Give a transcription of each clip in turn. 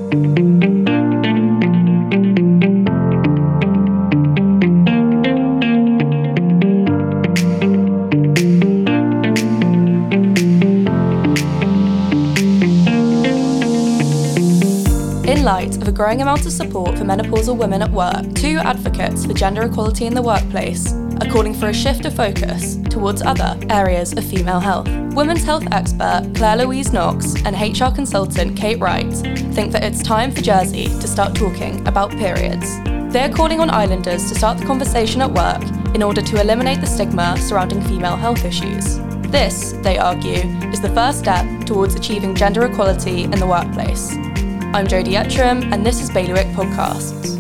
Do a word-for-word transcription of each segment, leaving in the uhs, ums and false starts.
In light of a growing amount of support for menopausal women at work, two advocates for gender equality in the workplace are calling for a shift of focus towards other areas of female health. Women's health expert Claire Louise Knox and H R consultant Kate Wright think that it's time for Jersey to start talking about periods. They're calling on islanders to start the conversation at work in order to eliminate the stigma surrounding female health issues. This, they argue, is the first step towards achieving gender equality in the workplace. I'm Jodie Etram, and this is Bailiwick Podcasts.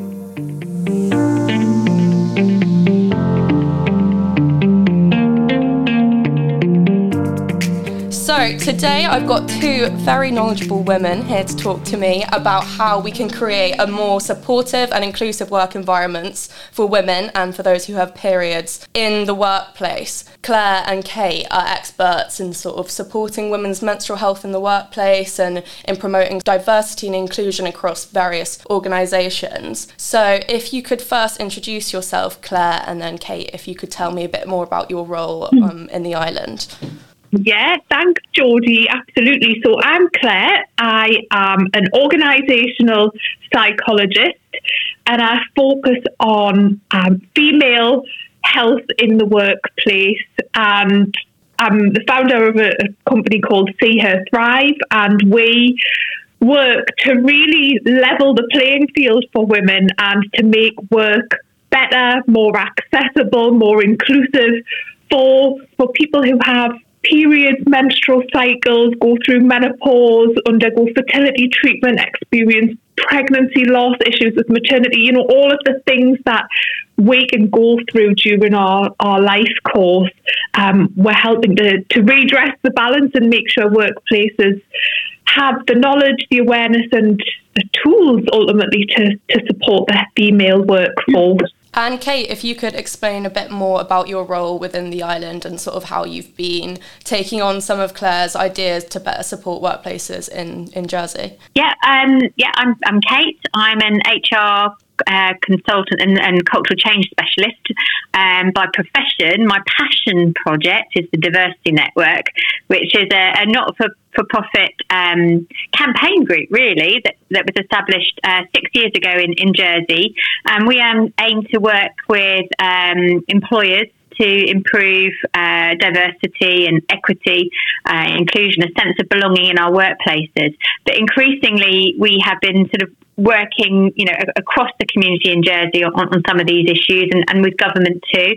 So today I've got two very knowledgeable women here to talk to me about how we can create a more supportive and inclusive work environments for women and for those who have periods in the workplace. Claire and Kate are experts in sort of supporting women's menstrual health in the workplace and in promoting diversity and inclusion across various organisations. So if you could first introduce yourself, Claire, and then Kate, if you could tell me a bit more about your role um, in the island. Yeah, thanks, Jodie. Absolutely. So I'm Claire. I am an organisational psychologist and I focus on um, female health in the workplace. And I'm the founder of a, a company called See Her Thrive, and we work to really level the playing field for women and to make work better, more accessible, more inclusive for for people who have periods, menstrual cycles, go through menopause, undergo fertility treatment, experience pregnancy loss, issues with maternity, you know, all of the things that we can go through during our, our life course. Um, we're helping to, to redress the balance and make sure workplaces have the knowledge, the awareness and the tools ultimately to, to support the female workforce. And Kate, if you could explain a bit more about your role within the island and sort of how you've been taking on some of Claire's ideas to better support workplaces in, in Jersey. Yeah, um, yeah, I'm I'm Kate. I'm an H R uh, consultant and, and cultural change specialist. Um, by profession, my passion project is the Diversity Network, which is a, a not-for-profit um, campaign group, really, that, that was established uh, six years ago in, in Jersey. And we um, aim to work with um, employers to improve uh, diversity and equity, uh, inclusion, a sense of belonging in our workplaces. But increasingly, we have been sort of working, you know, across the community in Jersey on, on some of these issues, and, and with government too.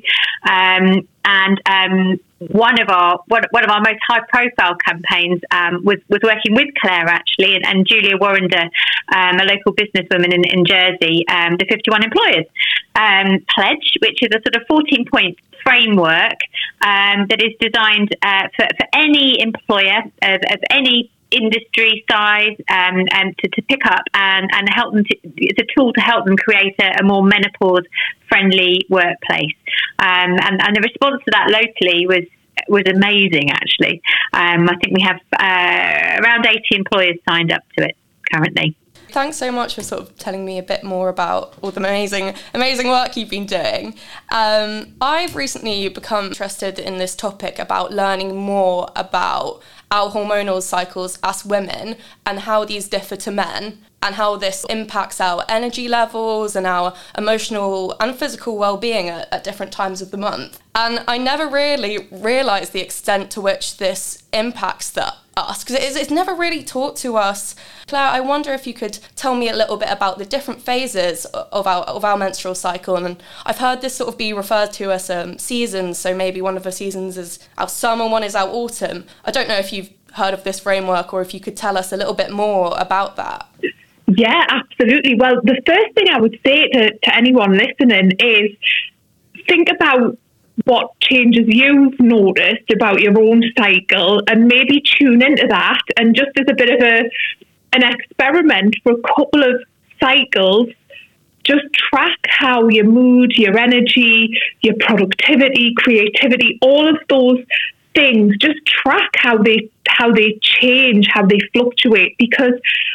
Um, and um, one of our one, one of our most high-profile campaigns um, was was working with Claire actually, and, and Julia Warrender, um, a local businesswoman in, in Jersey, um, the fifty-one Employers um, Pledge, which is a sort of fourteen-point framework um, that is designed uh, for, for any employer of, of any industry size um, and to, to pick up and, and help them to, it's a tool to help them create a, a more menopause friendly workplace, um, and, and the response to that locally was was amazing actually. um, I think we have uh, around eighty employers signed up to it currently. Thanks so much for sort of telling me a bit more about all the amazing, amazing work you've been doing. Um, I've recently become interested in this topic about learning more about our hormonal cycles as women and how these differ to men, and how this impacts our energy levels and our emotional and physical well-being at, at different times of the month. And I never really realised the extent to which this impacts the, us, because it's, it's never really taught to us. Claire, I wonder if you could tell me a little bit about the different phases of our of our menstrual cycle. And I've heard this sort of be referred to as um, seasons, so maybe one of the seasons is our summer, one is our autumn. I don't know if you've heard of this framework or if you could tell us a little bit more about that. Yeah, absolutely. Well, the first thing I would say to, to anyone listening is think about what changes you've noticed about your own cycle and maybe tune into that, and just as a bit of a an experiment for a couple of cycles, just track how your mood, your energy, your productivity, creativity, all of those things, just track how they how they change, how they fluctuate, because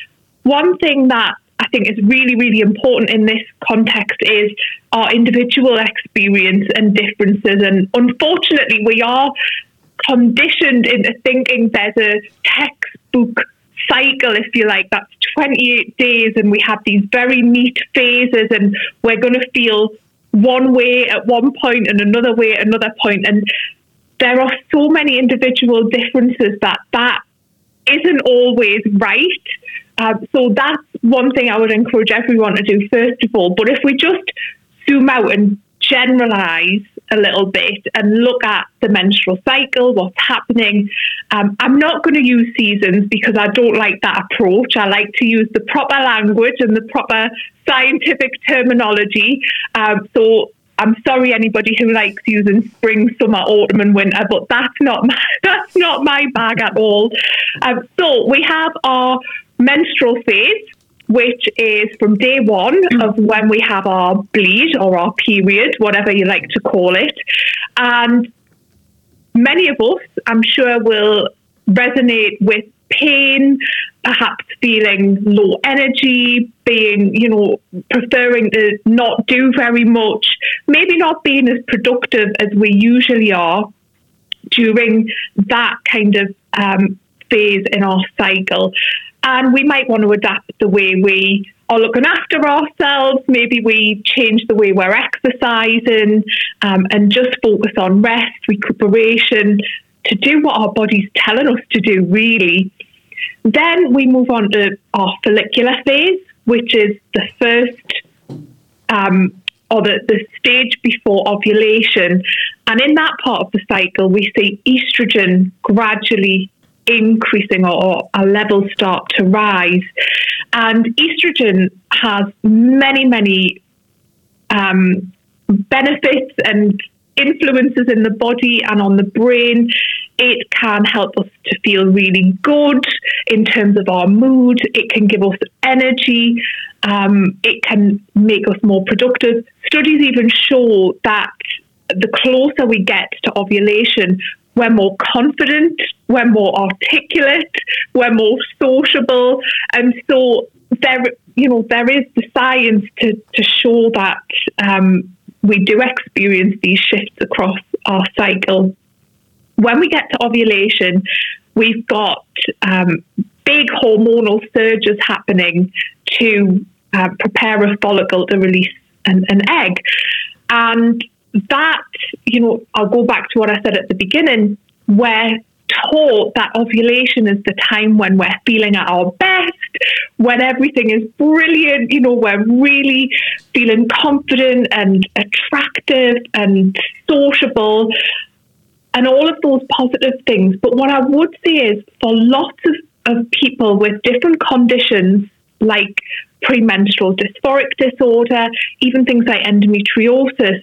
one thing that I think is really, really important in this context is our individual experience and differences. And unfortunately, we are conditioned into thinking there's a textbook cycle, if you like, that's twenty-eight days, and we have these very neat phases, and we're going to feel one way at one point and another way at another point. And there are so many individual differences that that isn't always right. Um, so that's one thing I would encourage everyone to do first of all. But if we just zoom out and generalize a little bit and look at the menstrual cycle, what's happening, um, I'm not going to use seasons because I don't like that approach. I like to use the proper language and the proper scientific terminology. Um, so I'm sorry, anybody who likes using spring, summer, autumn, and winter, but that's not my, that's not my bag at all. Um, so we have our menstrual phase, which is from day one of when we have our bleed or our period, whatever you like to call it. And many of us, I'm sure, will resonate with pain, perhaps feeling low energy, being, you know, preferring to not do very much, maybe not being as productive as we usually are during that kind of um, phase in our cycle. And we might want to adapt the way we are looking after ourselves. Maybe we change the way we're exercising um, and just focus on rest, recuperation, to do what our body's telling us to do, really. Then we move on to our follicular phase, which is the first um, or the, the stage before ovulation. And in that part of the cycle, we see estrogen gradually increasing, or our levels start to rise. And estrogen has many, many um, benefits and influences in the body and on the brain. It can help us to feel really good in terms of our mood. It can give us energy. Um, it can make us more productive. Studies even show that the closer we get to ovulation, we're more confident, we're more articulate, we're more sociable. And so there, you know, there is the science to, to show that um, we do experience these shifts across our cycle. When we get to ovulation, we've got um, big hormonal surges happening to uh, prepare a follicle to release an, an egg. And that, you know, I'll go back to what I said at the beginning, we're taught that ovulation is the time when we're feeling at our best, when everything is brilliant, you know, we're really feeling confident and attractive and sociable and all of those positive things. But what I would say is for lots of, of people with different conditions like premenstrual dysphoric disorder, even things like endometriosis,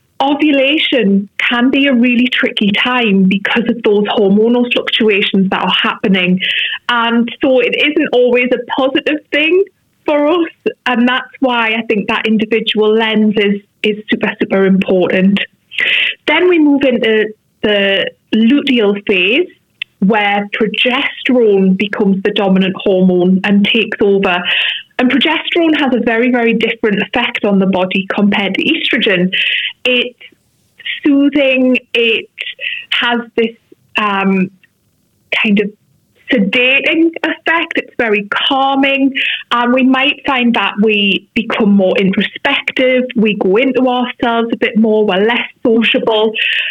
ovulation can be a really tricky time because of those hormonal fluctuations that are happening. And so it isn't always a positive thing for us. And that's why I think that individual lens is, is super, super important. Then we move into the luteal phase, where progesterone becomes the dominant hormone and takes over. And progesterone has a very, very different effect on the body compared to estrogen. It's soothing. It has this um, kind of sedating effect. It's very calming. And we might find that we become more introspective. We go into ourselves a bit more. We're less sociable.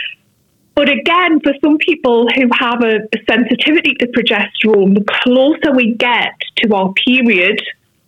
But again, for some people who have a, a sensitivity to progesterone, the closer we get to our period,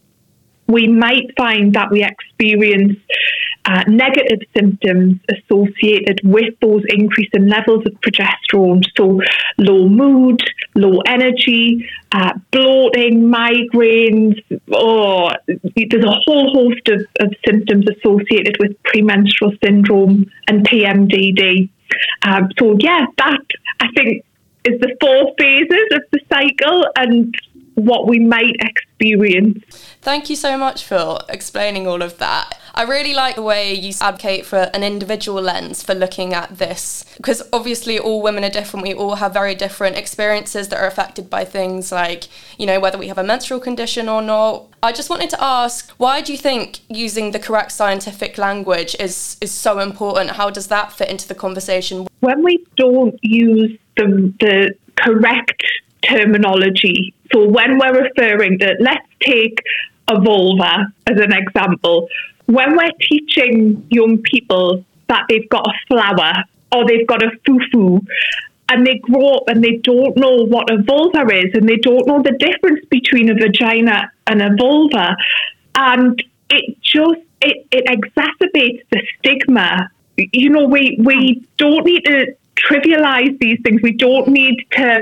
we might find that we experience uh, negative symptoms associated with those increasing levels of progesterone. So low mood, low energy, uh, bloating, migraines, oh, there's a whole host of, of symptoms associated with premenstrual syndrome and P M D D. Um, so yeah, that I think is the four phases of the cycle, and what we might experience. Thank you so much for explaining all of that. I really like the way you advocate for an individual lens for looking at this, because obviously all women are different. We all have very different experiences that are affected by things like, you know, whether we have a menstrual condition or not. I just wanted to ask, why do you think using the correct scientific language is, is so important? How does that fit into the conversation? When we don't use the, the correct terminology, so when we're referring to, let's take a vulva as an example, when we're teaching young people that they've got a flower or they've got a fufu, and they grow up and they don't know what a vulva is, and they don't know the difference between a vagina and a vulva, and it just it, it exacerbates the stigma. You know, we we don't need to trivialize these things. We don't need to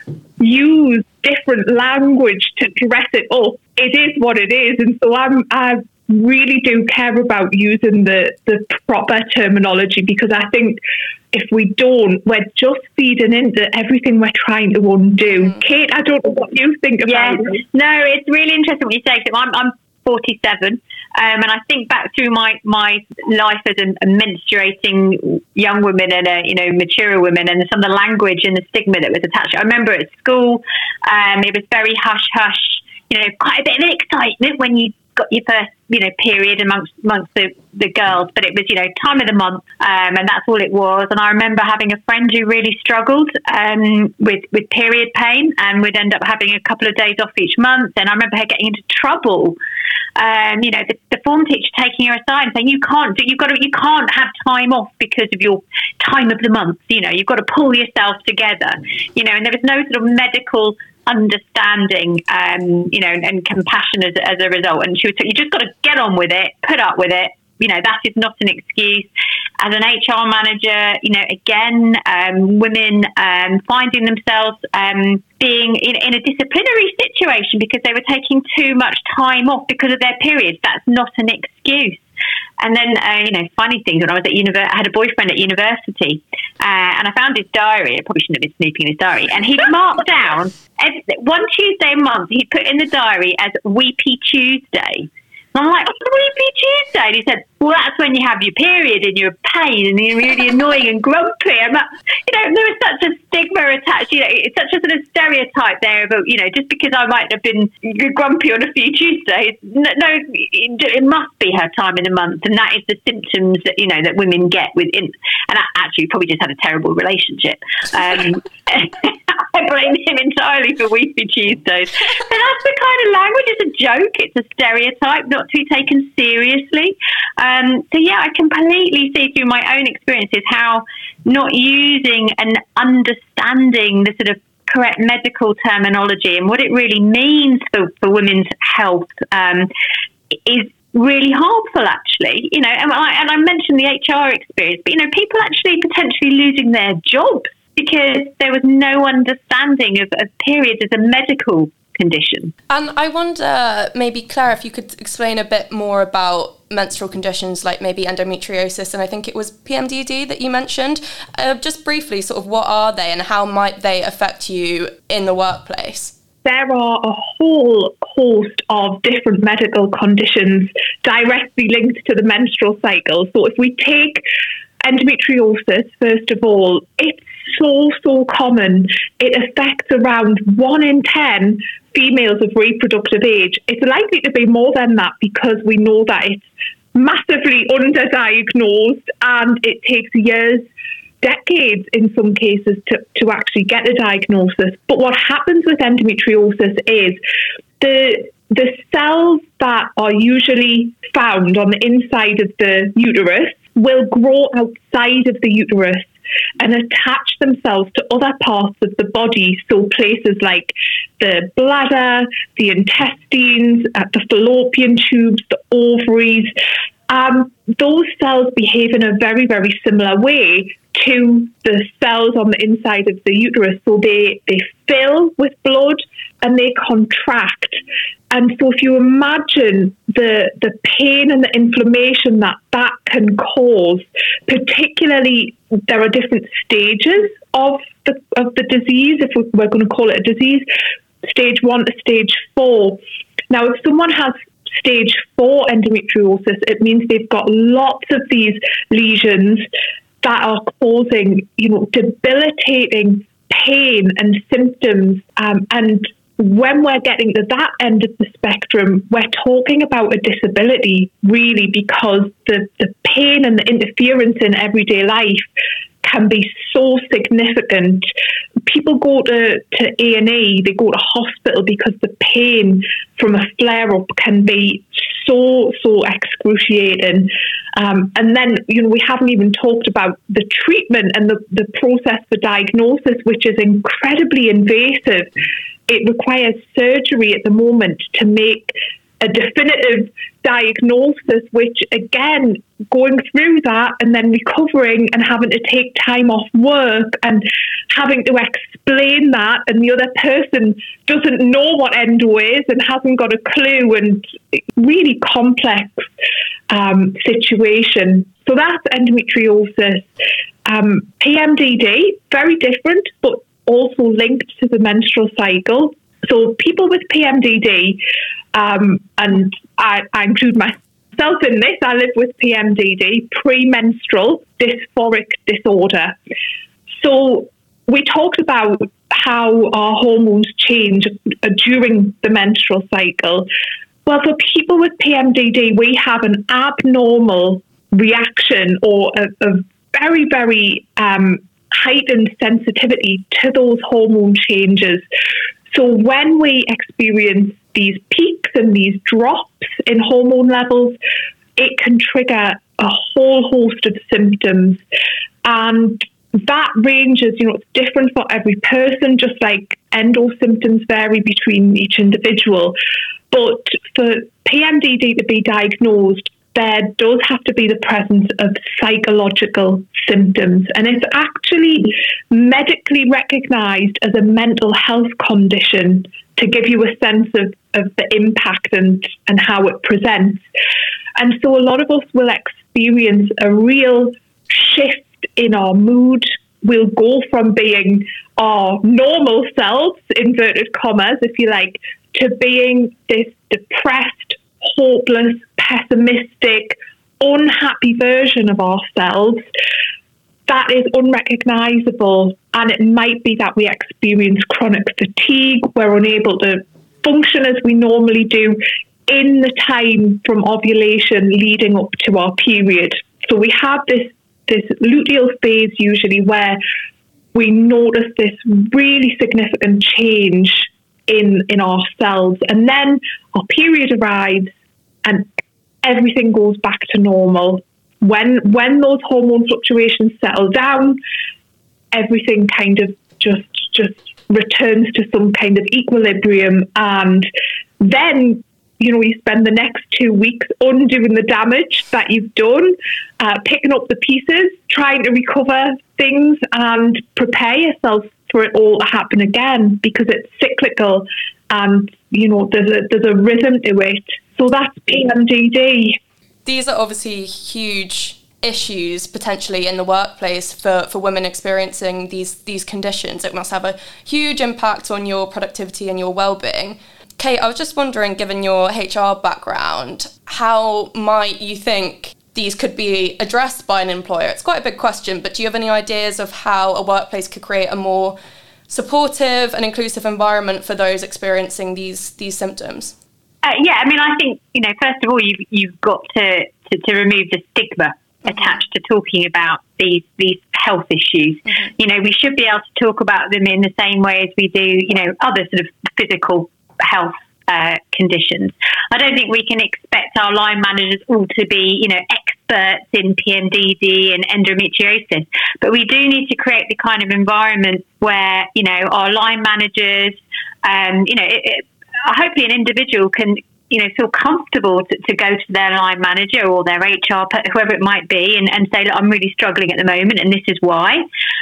use different language to dress it up. It is what it is, and so I'm I really do care about using the the proper terminology, because I think if we don't, we're just feeding into everything we're trying to undo. Mm. Kate, I don't know what you think about yeah. it. No, it's really interesting what you say. I'm, I'm forty-seven, um, and I think back through my, my life as a, a menstruating young woman and a, you know, mature women, and some of the language and the stigma that was attached. I remember at school, um, it was very hush hush. You know, quite a bit of excitement when you got your first, you know, period amongst amongst the, the girls, but it was, you know, time of the month, um, and that's all it was. And I remember having a friend who really struggled um, with with period pain, and would end up having a couple of days off each month. And I remember her getting into trouble. Um, you know, the, the form teacher taking her aside and saying, "You can't do, you've got to, you can't have time off because of your time of the month. You know, you've got to pull yourself together." You know, and there was no sort of medical understanding, um, you know, and, and compassion as, as a result. And she was, you just got to get on with it, put up with it. You know, that is not an excuse. As an H R manager, you know, again, um, women um, finding themselves um, being in, in a disciplinary situation because they were taking too much time off because of their periods. That's not an excuse. And then, uh, you know, funny things, when I was at university, I had a boyfriend at university, uh, and I found his diary. I probably shouldn't have been snooping in his diary. And he'd marked down, every, one Tuesday a month, he'd put in the diary as Weepy Tuesday. And I'm like, what's Weepy Tuesday? And he said, well, that's when you have your period and you're pain and you're really annoying and grumpy. And that, you know, there was such a stigma attached. You know, it's such a sort of stereotype there about, you know, just because I might have been grumpy on a few Tuesdays, no, no it, it must be her time in the month. And that is the symptoms that, you know, that women get within. And I actually probably just had a terrible relationship. Um, I blame him entirely for Weepy Tuesdays. But that's the kind of language. It's a joke. It's a stereotype, not to be taken seriously. Um, so, yeah, I completely see through my own experiences how not using and understanding the sort of correct medical terminology and what it really means for, for women's health um, is really harmful, actually. You know, and I, and I mentioned the H R experience, but, you know, people actually potentially losing their jobs because there was no understanding of, of periods as a medical condition. And I wonder, maybe, Claire, if you could explain a bit more about menstrual conditions like maybe endometriosis, and I think it was P M D D that you mentioned. Uh, just briefly, sort of what are they and how might they affect you in the workplace? There are a whole host of different medical conditions directly linked to the menstrual cycle. So if we take endometriosis, first of all, it's so, so common. It affects around one in ten females of reproductive age. It's likely to be more than that because we know that it's massively underdiagnosed and it takes years, decades in some cases to, to actually get a diagnosis. But what happens with endometriosis is the the cells that are usually found on the inside of the uterus will grow outside of the uterus and attach themselves to other parts of the body, so places like the bladder, the intestines, uh, the fallopian tubes, the ovaries. Um, those cells behave in a very, very similar way to the cells on the inside of the uterus. So they, they fill with blood and they contract. And so if you imagine the the pain and the inflammation that that can cause, particularly there are different stages of the of the disease, if we're going to call it a disease. stage one to stage four. Now, if someone has stage four endometriosis, it means they've got lots of these lesions that are causing, you know, debilitating pain and symptoms. Um, and when we're getting to that end of the spectrum, we're talking about a disability, really, because the, the pain and the interference in everyday life can be so significant. People go to, to A and E, they go to hospital because the pain from a flare-up can be so, so excruciating. Um, and then, you know, we haven't even talked about the treatment and the, the process for diagnosis, which is incredibly invasive. It requires surgery at the moment to make a definitive diagnosis, which, again, going through that and then recovering and having to take time off work and having to explain that, and the other person doesn't know what endo is and hasn't got a clue, and really complex um, situation. So that's endometriosis. Um, P M D D, very different, but also linked to the menstrual cycle. So people with P M D D, um, and I, I include myself in this, I live with P M D D, premenstrual dysphoric disorder. So we talked about how our hormones change during the menstrual cycle. Well, for people with P M D D, we have an abnormal reaction or a, a very, very um, heightened sensitivity to those hormone changes. So when we experience these peaks and these drops in hormone levels, it can trigger a whole host of symptoms. And that ranges, you know, it's different for every person, just like endo symptoms vary between each individual. But for P M D D to be diagnosed, there does have to be the presence of psychological symptoms. And it's actually medically recognised as a mental health condition to give you a sense of, of the impact and, and how it presents. And so a lot of us will experience a real shift in our mood. We'll go from being our normal selves, inverted commas, if you like, to being this depressed, hopeless, pessimistic, unhappy version of ourselves that is unrecognisable. And it might be that we experience chronic fatigue. We're unable to function as we normally do in the time from ovulation leading up to our period. So we have this, this luteal phase usually where we notice this really significant change in in ourselves, and then our period arrives and everything goes back to normal. When when those hormone fluctuations settle down, everything kind of just just returns to some kind of equilibrium, and then, you know, you spend the next two weeks undoing the damage that you've done, uh, picking up the pieces, trying to recover things and prepare yourself for it all to happen again, because it's cyclical and, you know, there's a there's a rhythm to it. So that's P M D D. These are obviously huge issues potentially in the workplace for, for women experiencing these these conditions. It must have a huge impact on your productivity and your well-being. Kate, I was just wondering, given your H R background, how might you think these could be addressed by an employer? It's quite a big question, but do you have any ideas of how a workplace could create a more supportive and inclusive environment for those experiencing these these symptoms? Uh, yeah, I mean, I think, you know, first of all, you've, you've got to, to, to remove the stigma mm-hmm. attached to talking about these these health issues. Mm-hmm. You know, we should be able to talk about them in the same way as we do, you know, other sort of physical health uh, conditions. I don't think we can expect our line managers all to be, you know, experts in P M D D and endometriosis, but we do need to create the kind of environment where, you know, our line managers, um, you know, it, it, hopefully an individual can, you know, feel comfortable to, to go to their line manager or their H R, whoever it might be, and, and say, look, I'm really struggling at the moment and this is why.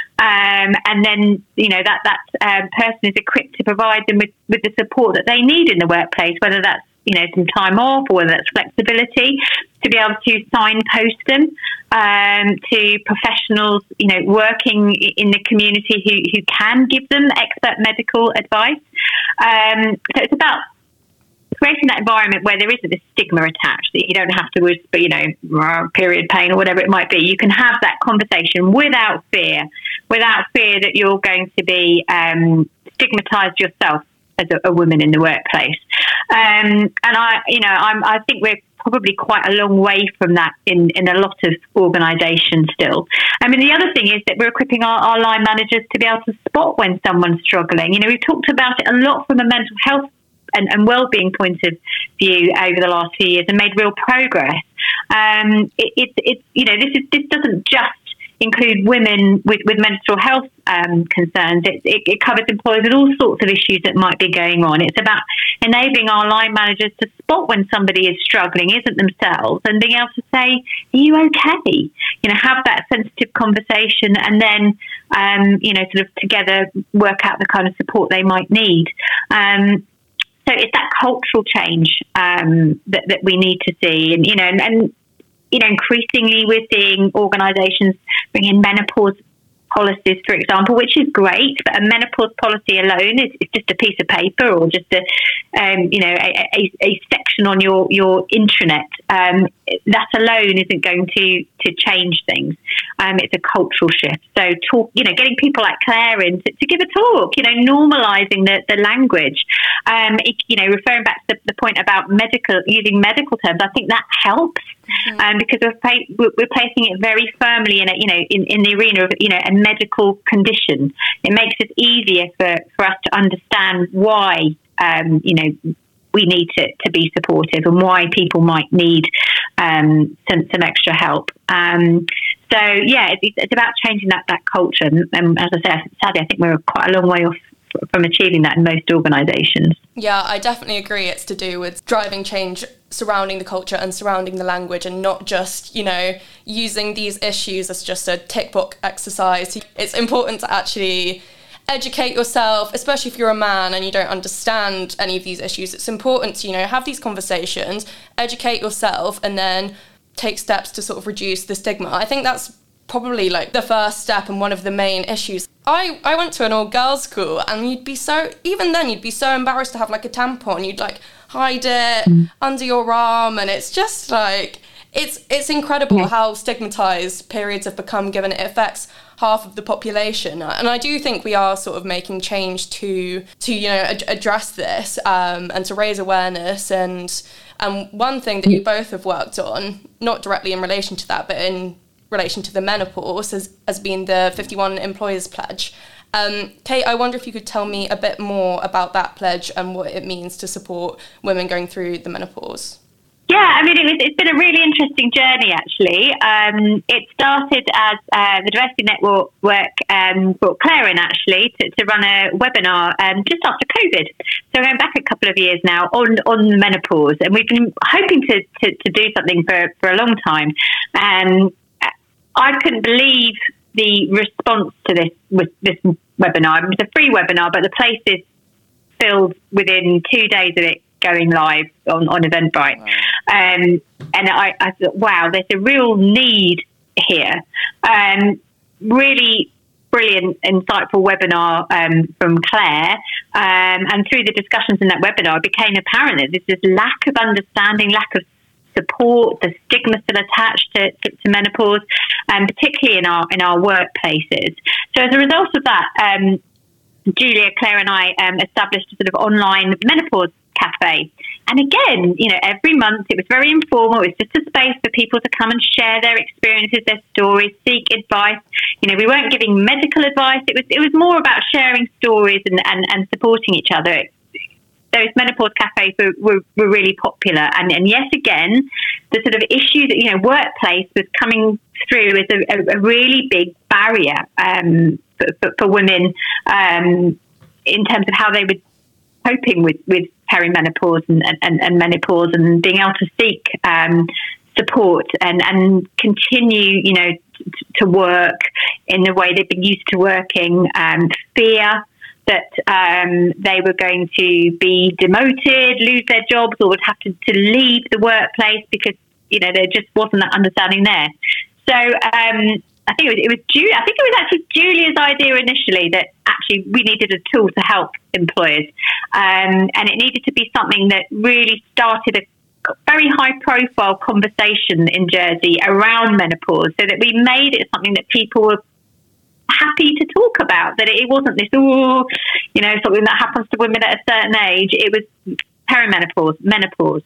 Um, and then, you know, that, that um, person is equipped to provide them with, with the support that they need in the workplace, whether that's, you know, some time off or whether that's flexibility. to be able to signpost them um, to professionals, you know, working in the community who, who can give them expert medical advice. Um, so it's about creating that environment where there isn't this stigma attached, that you don't have to whisper, you know, period pain or whatever it might be. You can have that conversation without fear, without fear that you're going to be um, stigmatized yourself as a, a woman in the workplace. Um, and I, you know, I'm, I think we're probably quite a long way from that in, in a lot of organisations still. I mean, the other thing is that we're equipping our, our line managers to be able to spot when someone's struggling. You know, we've talked about it a lot from a mental health and, and well-being point of view over the last few years and made real progress. Um, it, it, it, you know, this is this doesn't just include women with, with menstrual health um, concerns. It, it, it covers employers with all sorts of issues that might be going on. It's about enabling our line managers to spot when somebody is struggling, isn't themselves, and being able to say, are you okay? You know, have that sensitive conversation and then, um, you know, sort of together work out the kind of support they might need. Um, so it's that cultural change um, that, that we need to see. And, you know, and, and you know, increasingly we're seeing organisations bring in menopause policies, for example, which is great, but a menopause policy alone is, is just a piece of paper or just a, um, you know, a, a, a section on your, your intranet. Um, that alone isn't going to, to change things. Um, it's a cultural shift. So, talk, you know, getting people like Claire in to, to give a talk, you know, normalising the, the language. Um, it, you know, referring back to the, the point about medical, using medical terms, I think that helps. Mm-hmm. Um, because we're, pay, we're placing it very firmly in a, you know, in, in the arena of, you know, a medical condition. It makes it easier for, for us to understand why, um, you know, we need to, to be supportive and why people might need um, some, some extra help. Um, so, yeah, it's, it's about changing that, that culture. And, and as I said, sadly, I think we're quite a long way off from achieving that in most organisations. Yeah, I definitely agree. It's to do with driving change surrounding the culture and surrounding the language, and not just, you know, using these issues as just a tick box exercise. It's important to actually educate yourself, especially if you're a man and you don't understand any of these issues. It's important to, you know, have these conversations, educate yourself, and then take steps to sort of reduce the stigma. I think that's probably like the first step and one of the main issues. I, I went to an all-girls school, and you'd be so, even then you'd be so embarrassed to have like a tampon. You'd like hide it mm. under your arm, and it's just like, it's it's incredible yeah. how stigmatised periods have become, given it affects half of the population. And I do think we are sort of making change to, to you know, ad- address this um, and to raise awareness. And, and one thing that you both have worked on, not directly in relation to that, but in relation to the menopause, has, has been the fifty-one Employers Pledge. Um, Kate, I wonder if you could tell me a bit more about that pledge and what it means to support women going through the menopause. Yeah, I mean, it was, it's been a really interesting journey, actually. Um, it started as uh, the Diversity Network um, brought Claire in, actually, to, to run a webinar um, just after COVID. So going back a couple of years now on, on menopause, and we've been hoping to, to, to do something for, for a long time. Um, I couldn't believe the response to this with this webinar. It was a free webinar, but the place is filled within two days of it going live on, on Eventbrite. Wow. Um, and I, I thought, wow, there's a real need here. Um, really brilliant, insightful webinar um, from Claire. Um, and through the discussions in that webinar, it became apparent that there's this lack of understanding, lack of support, the stigma still attached to, to, to menopause, and um, particularly in our in our workplaces. So as a result of that, um, Julia, Claire and I um, established a sort of online menopause cafe. And again, you know, every month it was very informal. It was just a space for people to come and share their experiences, their stories, seek advice. You know, we weren't giving medical advice. It was it was more about sharing stories and, and, and supporting each other. Those menopause cafes were, were, were really popular. And, and yet again, the sort of issue that, you know, workplace was coming through as a, a, a really big barrier um, for, for, for women um, in terms of how they were coping with, with perimenopause and, and, and menopause, and being able to seek um, support and, and continue, you know, t- to work in the way they've been used to working, um, fear that um, they were going to be demoted, lose their jobs, or would have to, to leave the workplace because you know, there just wasn't that understanding there. So um, I think it was, it was Julia, I think it was actually Julia's idea initially that actually we needed a tool to help employers. Um, and it needed to be something that really started a very high profile conversation in Jersey around menopause, so that we made it something that people were happy to talk about, that it wasn't this, oh, you know, something that happens to women at a certain age. It was perimenopause, menopause,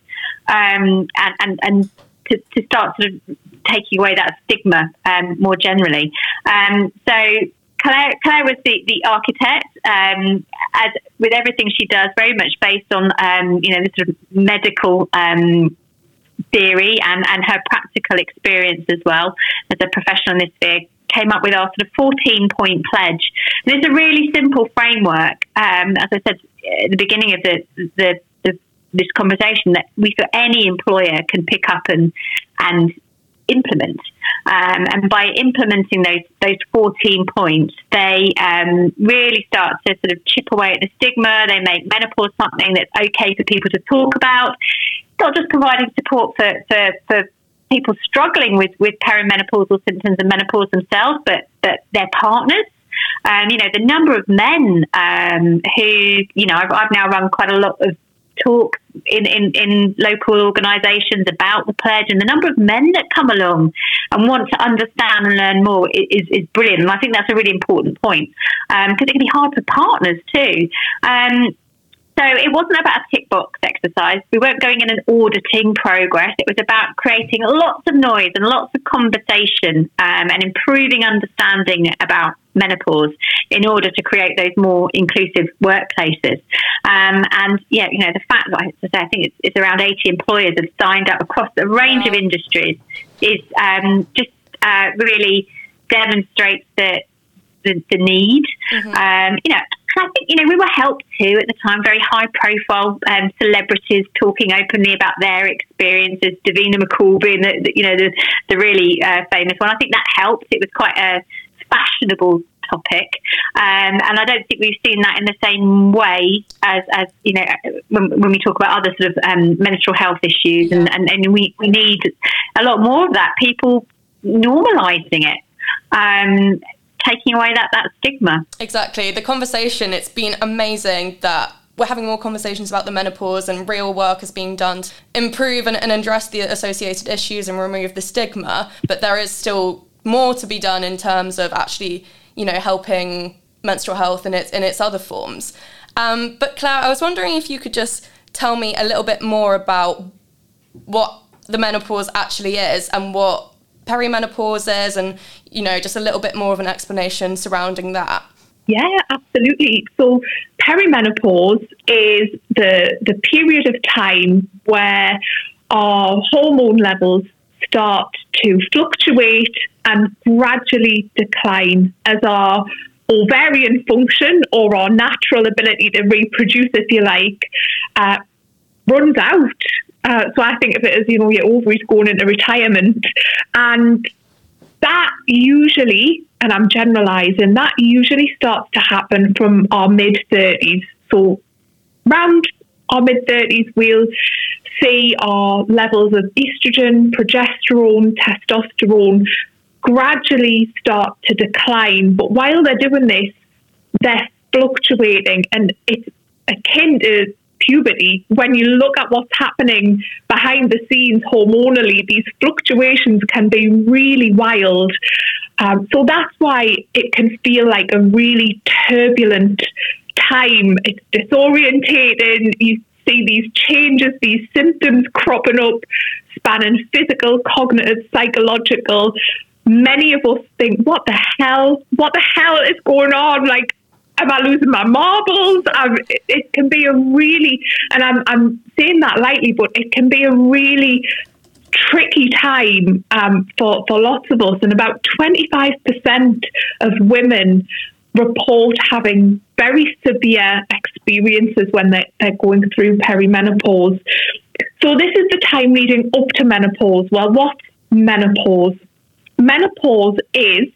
um, and, and, and to, to start sort of taking away that stigma um, more generally. Um, so Claire, Claire was the, the architect, um, as with everything she does, very much based on, um, you know, the sort of medical um, theory and, and her practical experience as well as a professional in this sphere, came up with our sort of fourteen-point pledge. And it's a really simple framework, um, as I said at the beginning of the, the, the this conversation, that we, for any employer, can pick up and and implement. Um, and by implementing those those fourteen points, they um, really start to sort of chip away at the stigma. They make menopause something that's okay for people to talk about. Not just providing support for, for, for people struggling with, with perimenopausal symptoms and menopause themselves, but, but their partners. Um, you know, the number of men um, who, you know, I've, I've now run quite a lot of talk in, in, in local organisations about the pledge, and the number of men that come along and want to understand and learn more is, is brilliant. And I think that's a really important point, because um, it can be hard for partners too. Um, So it wasn't about a tick box exercise. We weren't going in and auditing progress. It was about creating lots of noise and lots of conversation um, and improving understanding about menopause in order to create those more inclusive workplaces. Um, and yeah, you know, the fact that I, have to say, I think it's, it's around eighty employers have signed up across a range of industries is um, just uh, really demonstrates the the, the need. Mm-hmm. Um, you know. I think, you know, we were helped too at the time, very high profile um, celebrities talking openly about their experiences. Davina McCall being the, the you know, the, the really uh, famous one. I think that helped. It was quite a fashionable topic. Um, and I don't think we've seen that in the same way as, as you know, when, when we talk about other sort of um, menstrual health issues. And, and, and we, we need a lot more of that, people normalising it. Um taking away that, that stigma. Exactly. The conversation, it's been amazing that we're having more conversations about the menopause and real work is being done to improve and, and address the associated issues and remove the stigma. But there is still more to be done in terms of actually, you know, helping menstrual health in its, in its other forms. Um, but Claire, I was wondering if you could just tell me a little bit more about what the menopause actually is and what perimenopause is, and, you know, just a little bit more of an explanation surrounding that. Yeah, absolutely. So perimenopause is the the period of time where our hormone levels start to fluctuate and gradually decline as our ovarian function, or our natural ability to reproduce, if you like, uh, runs out. Uh, so I think of it as, you know, your ovaries going into retirement. And that usually, and I'm generalising, that usually starts to happen from our mid-thirties. So around our mid-thirties, we'll see our levels of estrogen, progesterone, testosterone gradually start to decline. But while they're doing this, they're fluctuating, and it's akin to puberty. When you look at what's happening behind the scenes hormonally, these fluctuations can be really wild. Um, so that's why it can feel like a really turbulent time. It's disorientating. You see these changes, these symptoms cropping up, spanning physical, cognitive, psychological. Many of us think, what the hell? What the hell is going on? Like, am I losing my marbles? Um, it, it can be a really, and I'm, I'm saying that lightly, but it can be a really tricky time um, for, for lots of us. And about twenty-five percent of women report having very severe experiences when they're, they're going through perimenopause. So this is the time leading up to menopause. Well, what's menopause? Menopause is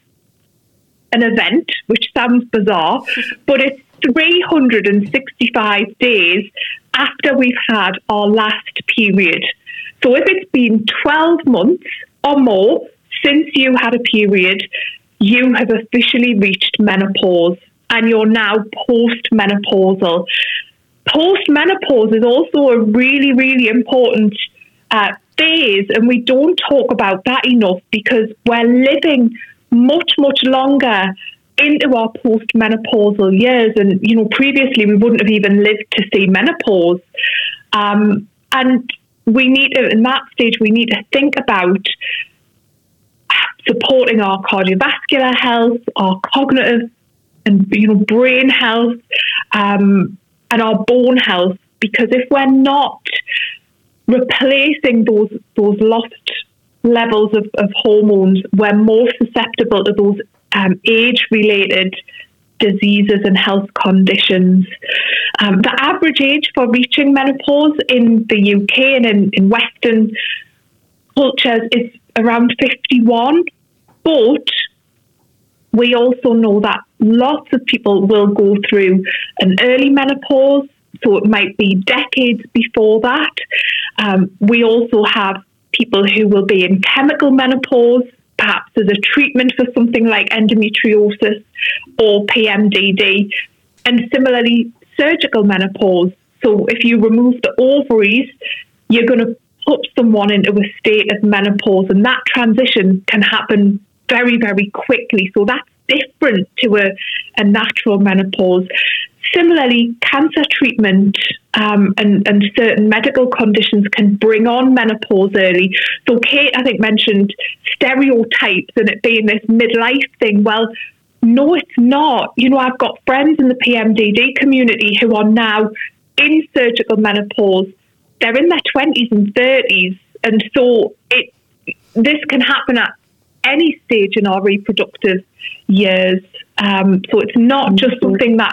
an event, which sounds bizarre, but it's three hundred sixty-five days after we've had our last period. So if it's been twelve months or more since you had a period, you have officially reached menopause and you're now post-menopausal. Post-menopause is also a really, really important uh, phase, and we don't talk about that enough because we're living much, much longer into our post-menopausal years. And, you know, previously we wouldn't have even lived to see menopause. Um, and we need to, in that stage, we need to think about supporting our cardiovascular health, our cognitive and, you know, brain health, um, and our bone health. Because if we're not replacing those those lost levels of, of hormones, we're more susceptible to those um, age-related diseases and health conditions. Um, the average age for reaching menopause in the U K and in, in Western cultures is around fifty-one, but we also know that lots of people will go through an early menopause, so it might be decades before that. Um, we also have people who will be in chemical menopause, perhaps as a treatment for something like endometriosis or P M D D, and similarly surgical menopause. So if you remove the ovaries, you're going to put someone into a state of menopause, and that transition can happen very, very quickly. So that's different to a, a natural menopause. Similarly, cancer treatment um, and, and certain medical conditions can bring on menopause early. So Kate, I think, mentioned stereotypes and it being this midlife thing. Well, no, it's not. You know, I've got friends in the P M D D community who are now in surgical menopause. They're in their twenties and thirties. And so it this can happen at any stage in our reproductive years. Um, so it's not just something that's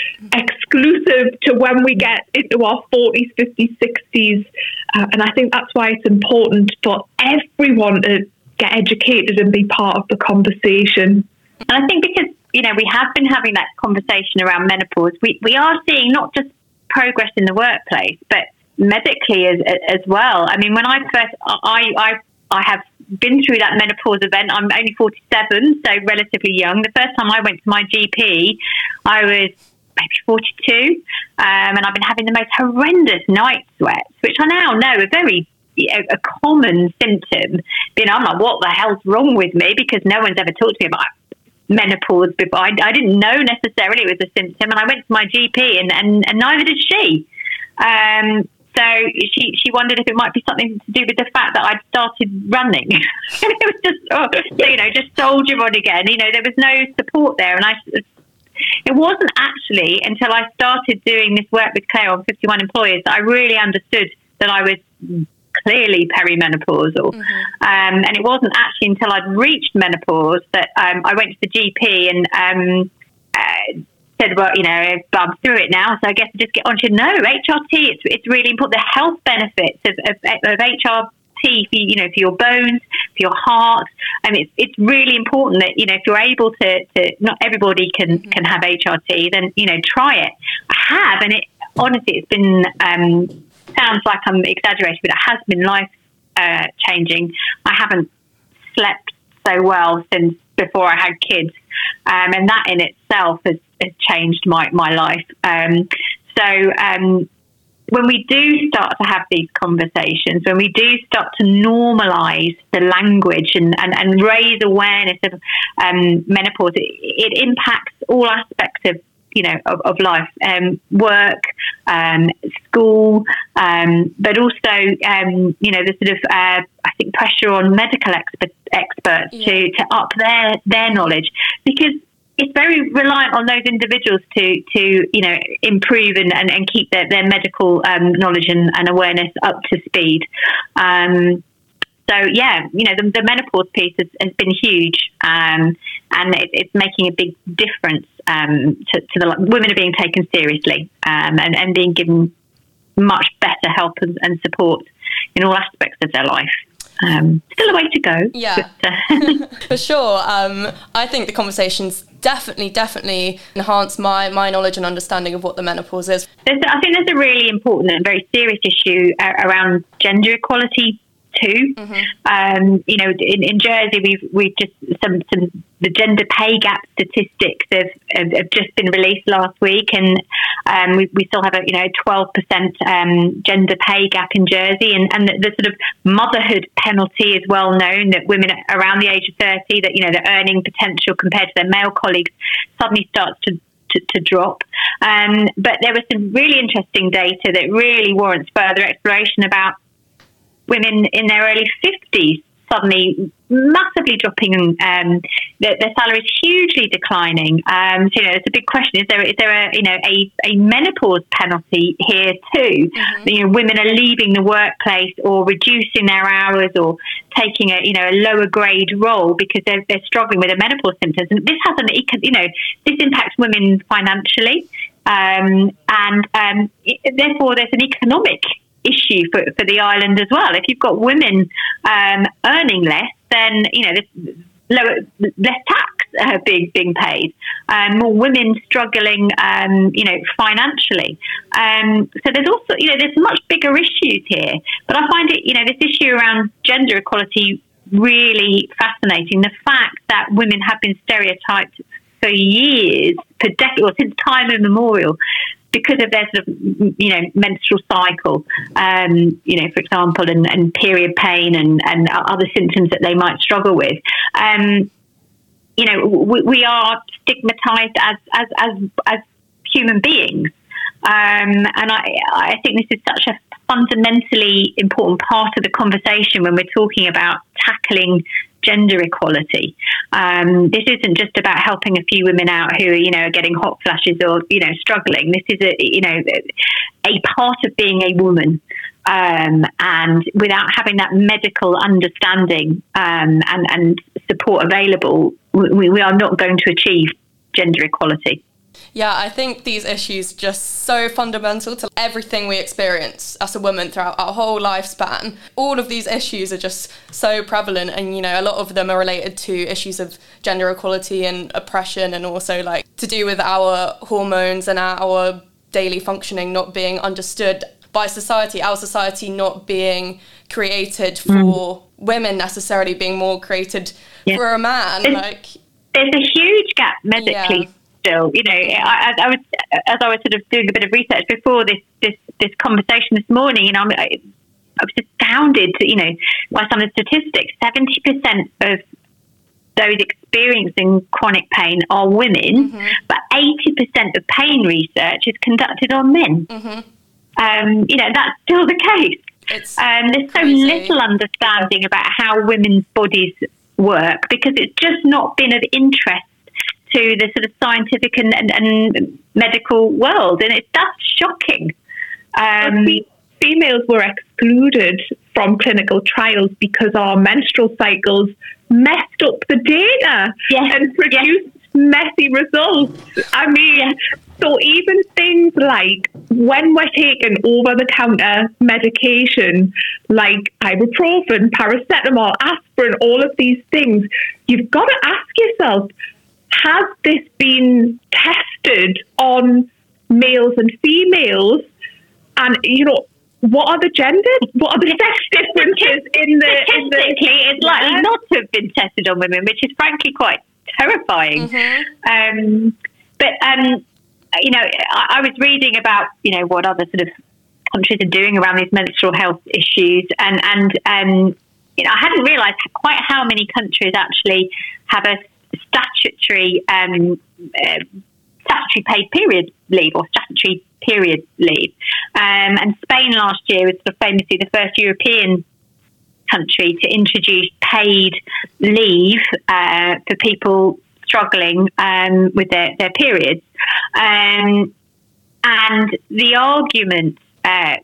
exclusive to when we get into our forties, fifties, sixties. Uh, and I think that's why it's important for everyone to get educated and be part of the conversation. And I think because, you know, we have been having that conversation around menopause, we, we are seeing not just progress in the workplace, but medically as, as well. I mean, when I first, I, I, I have been through that menopause event. I'm only forty-seven, so relatively young. The first time I went to my G P, I was maybe forty-two, um, and I've been having the most horrendous night sweats, which I now know are very a, a common symptom. You know, I'm like, what the hell's wrong with me? Because no one's ever talked to me about menopause before. I, I didn't know necessarily it was a symptom, and I went to my G P, and, and, and neither did she. Um, So she, she wondered if it might be something to do with the fact that I'd started running. And it was just, oh, you know, just soldier on again. You know, there was no support there. And I, it wasn't actually until I started doing this work with Claire on fifty-one Employers that I really understood that I was clearly perimenopausal. Mm-hmm. Um, and it wasn't actually until I'd reached menopause that um, I went to the G P and um, uh, said, well, you know, I'm through it now, so I guess I just get on to, no, H R T, it's it's really important. The health benefits of, of, of H R T, for, you know, for your bones, for your heart. I mean, it's, it's really important that, you know, if you're able to, to not everybody can, can have H R T, then, you know, try it. I have, and it honestly, it's been, um, sounds like I'm exaggerating, but it has been life uh, changing. I haven't slept so well since before I had kids. Um, and that in itself has, has changed my, my life. Um, so um, when we do start to have these conversations, when we do start to normalise the language and, and, and raise awareness of um, menopause, it, it impacts all aspects of, you know, of, of life, um, work, um, school, um, but also, um, you know, the sort of, uh, I think, pressure on medical expert, experts yeah. to, to up their, their knowledge, because it's very reliant on those individuals to, to you know, improve and, and, and keep their, their medical um, knowledge and, and awareness up to speed. Um, so, yeah, you know, the, the menopause piece has, has been huge, um, and it, it's making a big difference um, to, to the women are being taken seriously um, and, and being given much better help and, and support in all aspects of their life. Um, still a way to go. Yeah, but, uh, for sure. Um, I think the conversation's definitely, definitely enhanced my, my knowledge and understanding of what the menopause is. There's, I think there's a really important and very serious issue uh, around gender equality too. Mm-hmm. Um, you know, in, in Jersey, we've we've just some some the gender pay gap statistics have, have, have just been released last week, and um, we we still have a you know twelve percent um, gender pay gap in Jersey, and and the, the sort of motherhood penalty is well known, that women around the age of thirty, that you know the earning potential compared to their male colleagues suddenly starts to To, to drop. Um, but there was some really interesting data that really warrants further exploration about women in their early fifties suddenly massively dropping, um, their, their salaries hugely declining. Um, so, you know, it's a big question. Is there is there a you know a, a menopause penalty here too? Mm-hmm. You know, women are leaving the workplace or reducing their hours or taking a you know a lower grade role because they're they're struggling with the menopause symptoms. And this has an you know this impacts women financially, um, and um, it, therefore there's an economic issue for, for the island as well. If you've got women um, earning less, then you know there's lower, less tax uh, being being paid, um, more women struggling, um, you know, financially. Um, so there's also you know there's much bigger issues here. But I find it you know this issue around gender equality really fascinating. The fact that women have been stereotyped for years, for decades, or since time immemorial, because of their sort of, you know, menstrual cycle, um, you know, for example, and, and period pain and, and other symptoms that they might struggle with. Um, you know, we, we are stigmatized as, as, as, as human beings. Um, and I, I think this is such a fundamentally important part of the conversation when we're talking about tackling gender equality. Um, this isn't just about helping a few women out who are, you know, are getting hot flashes or, you know, struggling. This is a, you know, a part of being a woman. Um, and without having that medical understanding um, and, and support available, we, we are not going to achieve gender equality. Yeah, I think these issues are just so fundamental to everything we experience as a woman throughout our whole lifespan. All of these issues are just so prevalent, and, you know, a lot of them are related to issues of gender equality and oppression, and also, like, to do with our hormones and our daily functioning not being understood by society, our society not being created for mm. women necessarily, being more created yeah. for a man. There's, like, there's a huge gap medically. Yeah. Still, you know, I, I was as I was sort of doing a bit of research before this this, this conversation this morning, you know, I, I was astounded, you know, by some of the statistics. Seventy percent of those experiencing chronic pain are women, mm-hmm. but eighty percent of pain research is conducted on men. Mm-hmm. Um, you know, that's still the case. It's um, there's crazy. So little understanding about how women's bodies work because it's just not been of interest to the sort of scientific and, and, and medical world, and it's that's shocking. Um, Females were excluded from clinical trials because our menstrual cycles messed up the data yes, and produced yes. messy results. I mean, yes. so even things like when we're taking over-the-counter medication like ibuprofen, paracetamol, aspirin, all of these things, you've got to ask yourself, has this been tested on males and females? And, you know, what are the genders? What are the sex differences in the... Statistically, in the, it's likely yeah. not to have been tested on women, which is frankly quite terrifying. Mm-hmm. Um, but, um, you know, I, I was reading about, you know, what other sort of countries are doing around these menstrual health issues. And, and um, you know, I hadn't realised quite how many countries actually have a statutory um, uh, statutory paid period leave or statutory period leave. Um, and Spain last year was sort of famously the first European country to introduce paid leave uh, for people struggling um, with their, their periods. Um, and the argument uh,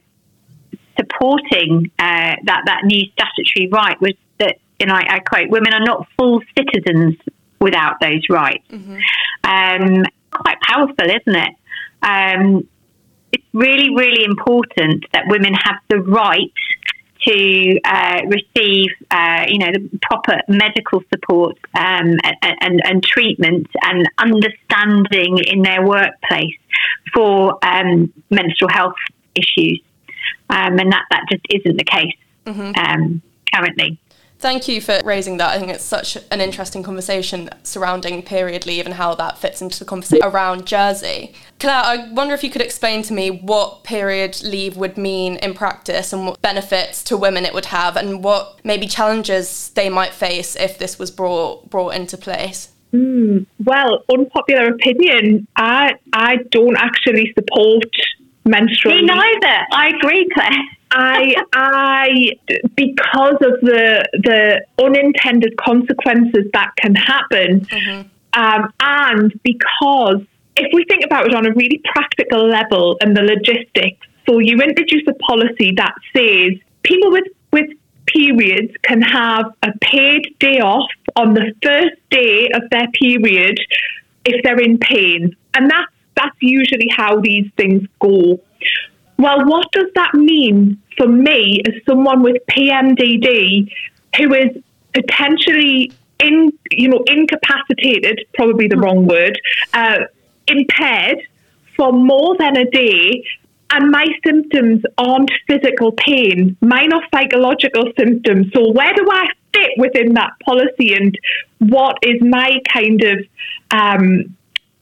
supporting uh, that, that new statutory right was that, and I, I quote, women are not full citizens without those rights. Mm-hmm. Um, quite powerful, isn't it? Um, it's really, really important that women have the right to uh, receive, uh, you know, the proper medical support um, and, and, and treatment and understanding in their workplace for um, menstrual health issues. Um, and that, that just isn't the case mm-hmm. um, currently. Thank you for raising that. I think it's such an interesting conversation surrounding period leave and how that fits into the conversation around Jersey. Claire, I wonder if you could explain to me what period leave would mean in practice and what benefits to women it would have and what maybe challenges they might face if this was brought brought into place. Mm, well, unpopular opinion, I I don't actually support menstrual leave. Me neither. I agree, Claire. I, I, because of the the unintended consequences that can happen, mm-hmm. um, and because if we think about it on a really practical level and the logistics, so you introduce a policy that says people with, with periods can have a paid day off on the first day of their period if they're in pain, and that's that's usually how these things go. Well, what does that mean for me as someone with P M D D who is potentially in, you know, incapacitated, probably the wrong word, uh, impaired for more than a day, and my symptoms aren't physical pain, mine are psychological symptoms. So where do I fit within that policy, and what is my kind of um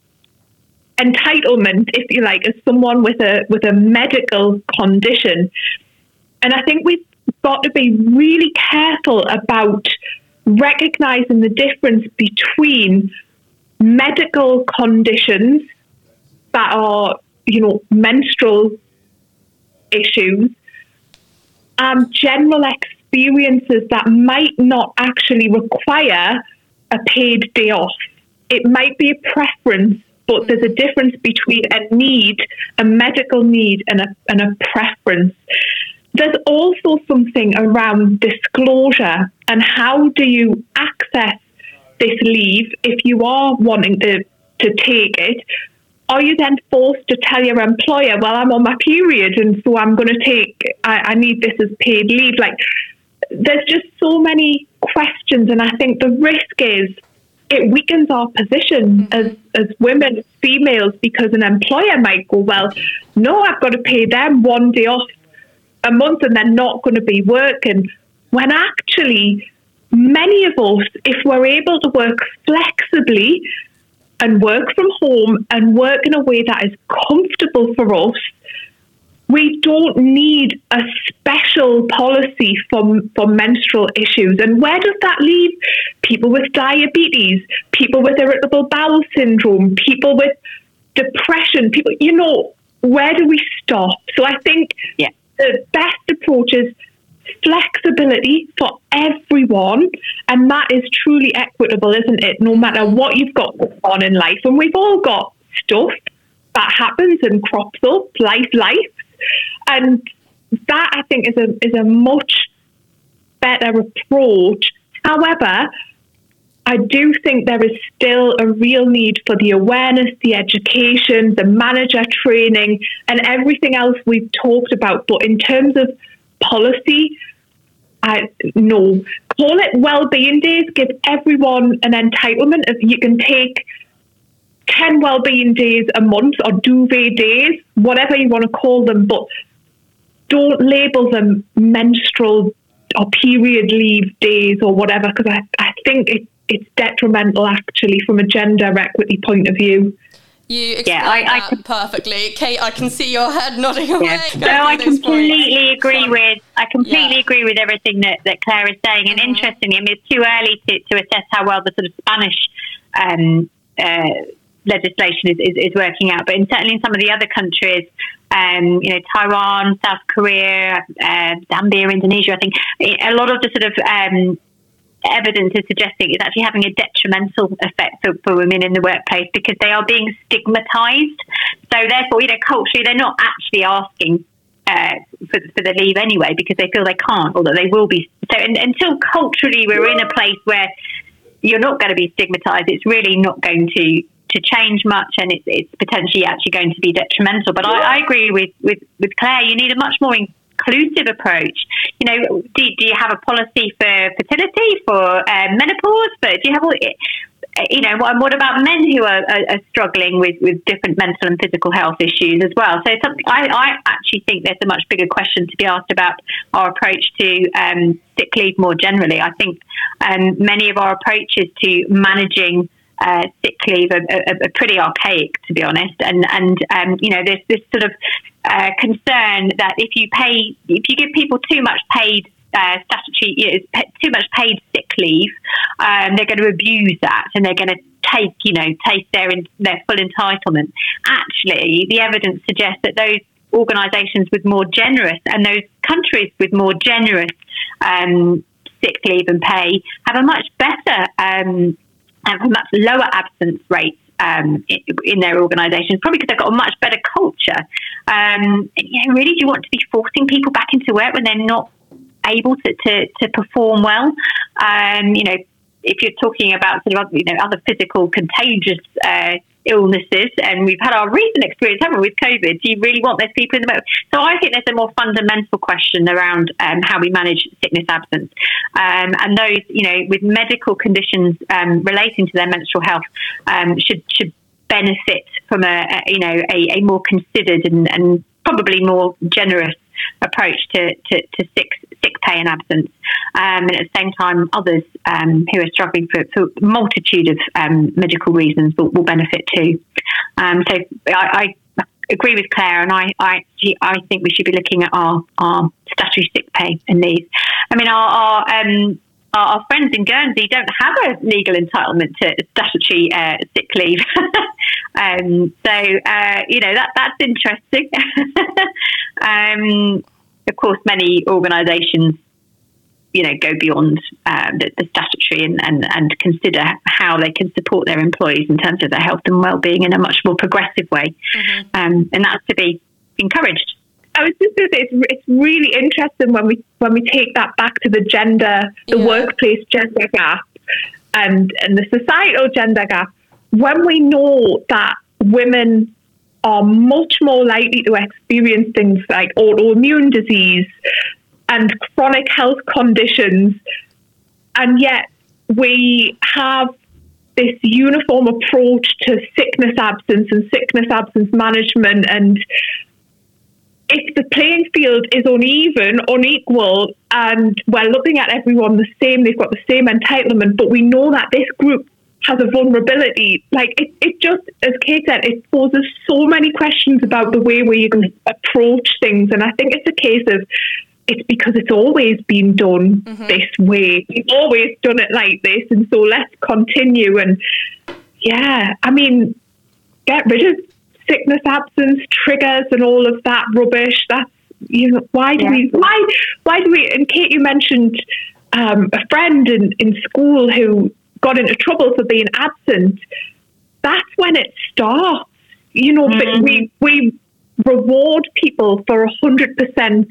entitlement, if you like, as someone with a with a medical condition? And I think we've got to be really careful about recognising the difference between medical conditions that are, you know, menstrual issues and general experiences that might not actually require a paid day off. It might be a preference, but there's a difference between a need, a medical need, and a, and a preference. There's also something around disclosure and how do you access this leave if you are wanting to, to take it. Are you then forced to tell your employer, well, I'm on my period and so I'm going to take, I, I need this as paid leave? Like, there's just so many questions, and I think the risk is it weakens our position mm-hmm. as, as women, females, because an employer might go, well, no, I've got to pay them one day off a month and they're not going to be working. When actually, many of us, if we're able to work flexibly and work from home and work in a way that is comfortable for us, we don't need a special policy for, for menstrual issues. And where does that leave people with diabetes, people with irritable bowel syndrome, people with depression, people, you know, where do we stop? So I think yeah. the best approach is flexibility for everyone, and that is truly equitable, isn't it? No matter what you've got on in life. And we've all got stuff that happens and crops up, life, life. And that, I think, is a is a much better approach. However, I do think there is still a real need for the awareness, the education, the manager training, and everything else we've talked about. But in terms of policy, I no. Call it well-being days. Give everyone an entitlement. If you can take ten well-being days a month or duvet days, whatever you want to call them, but don't label them menstrual or period leave days or whatever, because I, I think it, it's detrimental actually from a gender equity point of view. You explained yeah, I, that I can, perfectly. Kate, I can see your head nodding away. Yeah. No, I completely agree with I completely yeah. agree with everything that, that Claire is saying. And mm-hmm. interestingly, I mean, it's too early to, to assess how well the sort of Spanish um, uh, legislation is, is, is working out. But in, certainly in some of the other countries, um, you know, Taiwan, South Korea, uh, Zambia, Indonesia, I think a lot of the sort of um, evidence is suggesting it's actually having a detrimental effect for, for women in the workplace because they are being stigmatised. So therefore, you know, culturally, they're not actually asking uh, for, for the leave anyway because they feel they can't or that they will be. So and, until culturally we're in a place where you're not going to be stigmatised, it's really not going to to change much, and it's, it's potentially actually going to be detrimental. But I, I agree with, with, with Claire. You need a much more inclusive approach. you know, do, do you have a policy for fertility, for uh, menopause? But do you have all, you know, what, what about men who are, are, are struggling with, with different mental and physical health issues as well? So something, I, I actually think there's a much bigger question to be asked about our approach to um, sick leave more generally. I think um, many of our approaches to managing uh, sick leave are, are, are pretty archaic, to be honest. And, and um, you know, there's this sort of uh, concern that if you pay, if you give people too much paid Uh, statutory, you know, too much paid sick leave, um, they're going to abuse that and they're going to take, you know, take their in, their full entitlement. Actually, the evidence suggests that those organisations with more generous and those countries with more generous um, sick leave and pay have a much better um, and a much lower absence rate um, in, in their organisations, probably because they've got a much better culture. Um, you know, really, do you want to be forcing people back into work when they're not able to, to, to perform well? Um, you know, if you're talking about sort of, you know, other physical contagious uh, illnesses, and we've had our recent experience, haven't we, with COVID, do you really want those people in the work? So I think there's a more fundamental question around um, how we manage sickness absence. Um, and those, you know, with medical conditions um, relating to their menstrual health um, should should benefit from a, a you know, a, a more considered and, and probably more generous approach to, to, to sick, sick pay and absence. Um, and at the same time, others um, who are struggling for, for a multitude of um, medical reasons will, will benefit too. Um, so I, I agree with Claire, and I, I, I think we should be looking at our, our statutory sick pay and leave. I mean, our, our um, Our, our friends in Guernsey don't have a legal entitlement to statutory uh, sick leave. um, so, uh, you know, that that's interesting. um, of course, many organisations, you know, go beyond um, the, the statutory and, and, and consider how they can support their employees in terms of their health and well-being in a much more progressive way. Mm-hmm. Um, and that's to be encouraged. I was just going to say, it's, it's really interesting when we when we take that back to the gender, the yeah. workplace gender gap and, and the societal gender gap. When we know that women are much more likely to experience things like autoimmune disease and chronic health conditions, and yet we have this uniform approach to sickness absence and sickness absence management, and if the playing field is uneven, unequal, and we're looking at everyone the same, they've got the same entitlement, but we know that this group has a vulnerability, like it, it just, as Kate said, it poses so many questions about the way we approach things. And I think it's a case of, it's because it's always been done mm-hmm. this way. We've always done it like this, and so let's continue. And yeah, I mean, get rid of sickness absence triggers and all of that rubbish. That's, you know, why do yeah. we why why do we and Kate, you mentioned um, a friend in, in school who got into trouble for being absent. That's when it starts. You know, mm-hmm. but we we reward people for a hundred percent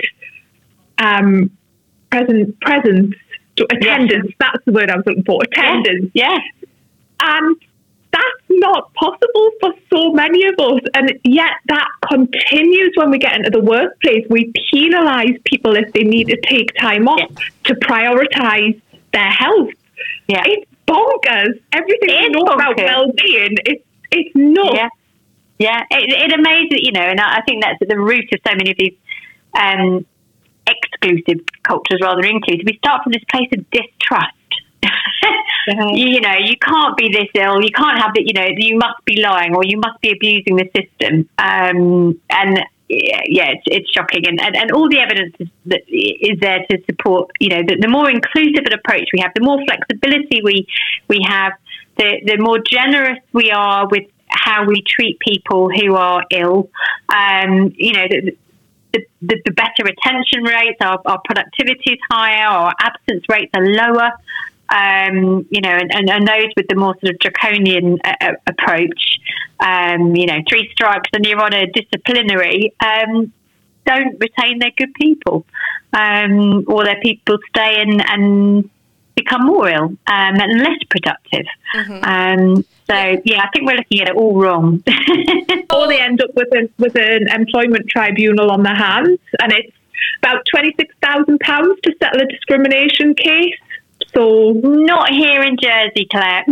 um present presence attendance. Yes. That's the word I was looking for. Attendance. Yes. yes. And that's not possible for so many of us, and yet that continues when we get into the workplace. We penalise people if they need to take time off yeah. to prioritise their health. Yeah. It's bonkers. Everything we know bonkers. about well-being, it's, it's nuts. Yeah, yeah. It, it amazes, you know, and I think that's at the root of so many of these um, exclusive cultures rather than inclusive. We start from this place of distrust. Uh-huh. you, you know, you can't be this ill, you can't have it, you know, you must be lying or you must be abusing the system. Um, and yeah, yeah it's, it's shocking. And, and, and all the evidence is, that is there to support, you know, the, the more inclusive an approach we have, the more flexibility we, we have, the, the more generous we are with how we treat people who are ill. Um, you know, the, the, the, the better retention rates, our, our productivity is higher, our absence rates are lower. Um, you know, and, and, and those with the more sort of draconian uh, approach, um, you know, three strikes and you're on a disciplinary, um, don't retain their good people, um, or their people stay in and become more ill um, and less productive. Mm-hmm. Um, so, yeah, I think we're looking at it all wrong. Or they end up with, a, with an employment tribunal on their hands, and it's about twenty-six thousand pounds to settle a discrimination case. So not here in Jersey, Claire.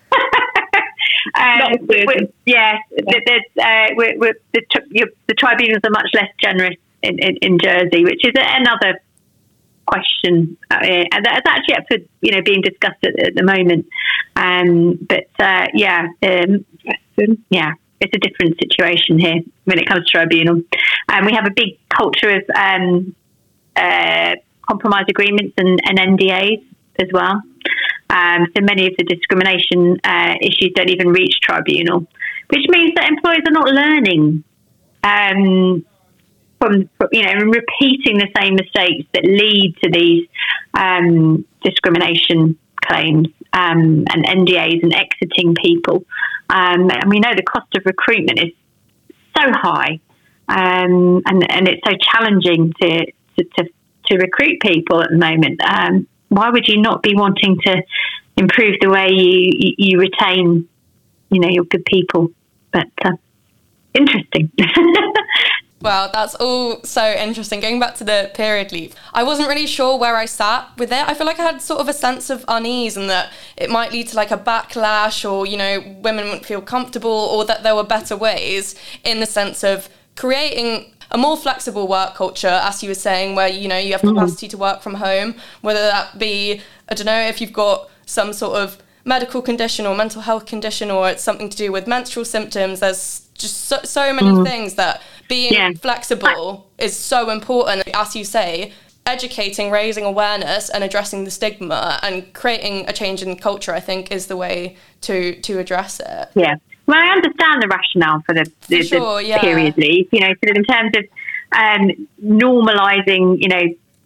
um, we're, yes, yeah. there's, uh, we're, we're, the, the tribunals are much less generous in, in, in Jersey, which is another question, uh, and that's actually up for you know being discussed at, at the moment. Um, but uh, yeah, um, yeah, it's a different situation here when it comes to tribunal. And um, we have a big culture of um, uh, compromise agreements and, and N D As as well. Um, so many of the discrimination uh, issues don't even reach tribunal, which means that employers are not learning um, from, you know, repeating the same mistakes that lead to these um, discrimination claims um, and N D As and exiting people. Um, and we know the cost of recruitment is so high, um, and, and it's so challenging to, to, to, to recruit people at the moment. Um, why would you not be wanting to improve the way you, you, you retain, you know, your good people? But uh, interesting. Well, that's all so interesting. Going back to the period leave, I wasn't really sure where I sat with it. I feel like I had sort of a sense of unease and that it might lead to like a backlash, or, you know, women wouldn't feel comfortable, or that there were better ways, in the sense of creating a more flexible work culture, as you were saying, where, you know, you have capacity to work from home, whether that be, I don't know, if you've got some sort of medical condition or mental health condition, or it's something to do with menstrual symptoms. There's just so, so many mm. things that being yeah. flexible is so important. As you say, educating, raising awareness and addressing the stigma and creating a change in culture, I think, is the way to, to address it. Yeah. Well, I understand the rationale for the, the, for sure, the yeah. period leave, you know, in terms of um, normalising, you know,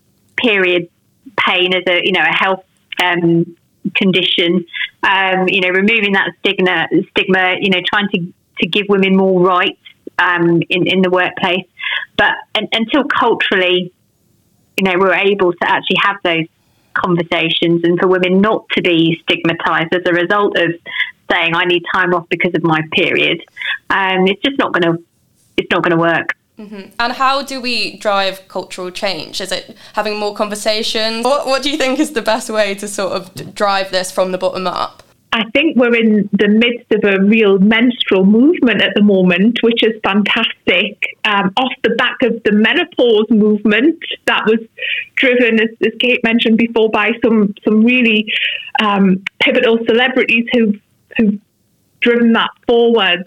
period pain as a, you know, a health um, condition, um, you know, removing that stigma, stigma, you know, trying to, to give women more rights um, in, in the workplace. But and, until culturally, you know, we're able to actually have those conversations, and for women not to be stigmatised as a result of saying I need time off because of my period, um, it's just not going to it's not going to work. Mm-hmm. And how do we drive cultural change? Is it having more conversations? What, what do you think is the best way to sort of drive this from the bottom up? I think we're in the midst of a real menstrual movement at the moment, which is fantastic. Um, off the back of the menopause movement that was driven, as, as Kate mentioned before, by some some really um, pivotal celebrities who've, who've driven that forwards.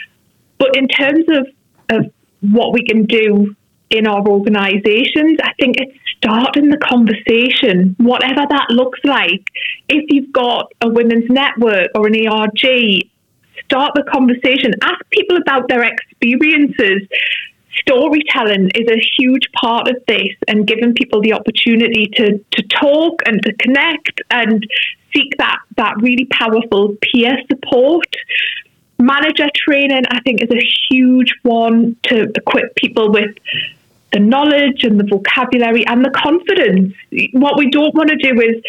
But in terms of, of what we can do in our organisations, I think it's starting the conversation, whatever that looks like. If you've got a women's network or an E R G, start the conversation. Ask people about their experiences. Storytelling is a huge part of this, and giving people the opportunity to, to talk and to connect and seek that, that really powerful peer support. Manager training, I think, is a huge one to equip people with the knowledge and the vocabulary and the confidence. What we don't want to do is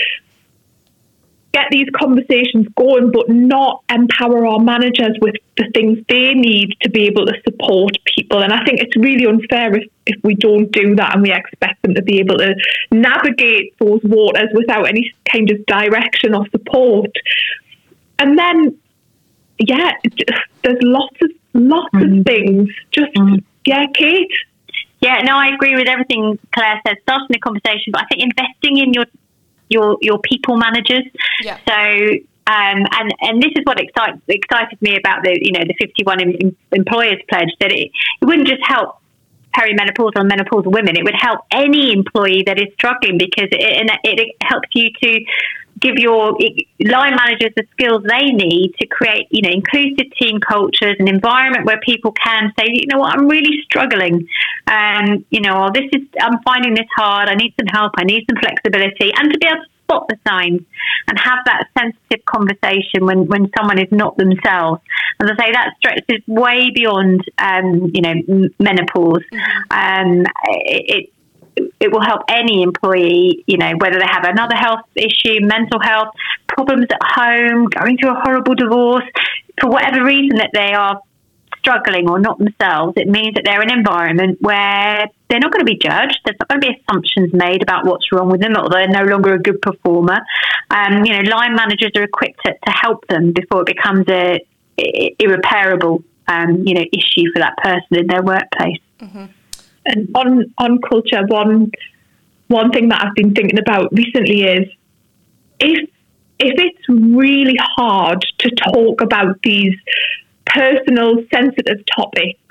get these conversations going, but not empower our managers with the things they need to be able to support people. And I think it's really unfair if, if we don't do that and we expect them to be able to navigate those waters without any kind of direction or support. And then, yeah, there's lots of lots mm-hmm. of things. Just, mm-hmm. yeah, Kate? Yeah, no, I agree with everything Claire said. Starting the conversation, but I think investing in your your your people managers. Yeah. So, um, and and this is what excites excited me about the you know the fifty-one em, employers pledge, that it, it wouldn't just help perimenopausal and menopausal women. It would help any employee that is struggling, because it, it, it helps you to give your line managers the skills they need to create, you know, inclusive team cultures, an environment where people can say, you know what, I'm really struggling. Um, you know, or this is, I'm finding this hard. I need some help. I need some flexibility, and to be able to spot the signs and have that sensitive conversation when, when someone is not themselves. As I say, that stretches way beyond, um, you know, menopause. Mm-hmm. Um, it, it It will help any employee, you know, whether they have another health issue, mental health, problems at home, going through a horrible divorce, for whatever reason that they are struggling or not themselves, it means that they're in an environment where they're not going to be judged. There's not going to be assumptions made about what's wrong with them, or they're no longer a good performer. Um, you know, line managers are equipped to, to help them before it becomes a, a irreparable, um, you know, issue for that person in their workplace. Mm-hmm. And on on culture, one one thing that I've been thinking about recently is if if it's really hard to talk about these personal, sensitive topics,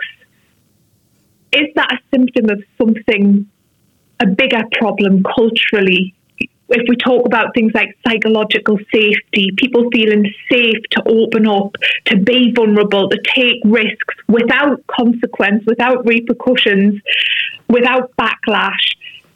is that a symptom of something, a bigger problem culturally? If we talk about things like psychological safety, people feeling safe to open up, to be vulnerable, to take risks without consequence, without repercussions, without backlash.